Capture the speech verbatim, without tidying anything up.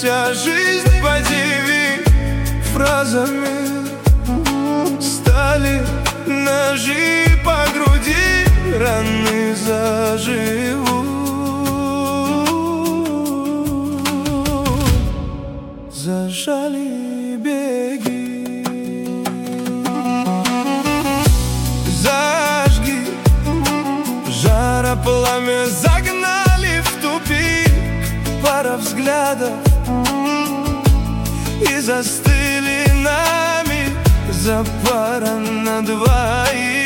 вся жизнь подиви фразами. Стали ножи по груди, раны заживут. Зажали беги, зажги, жара пламя загнали в тупик. Пара взглядов и застыли нами за пара на двоих.